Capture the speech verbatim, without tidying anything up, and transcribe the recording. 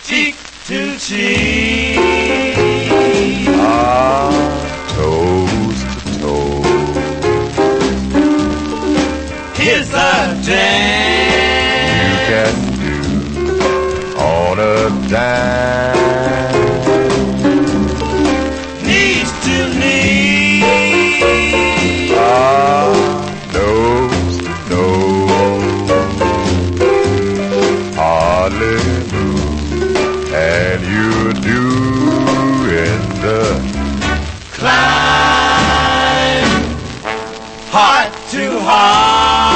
cheek to cheek. Ah, toes to toes. Here's the dance You can do on a dime. knees to knee. Ah, nose to nose. Hardly move, and you do in the Climb heart to heart.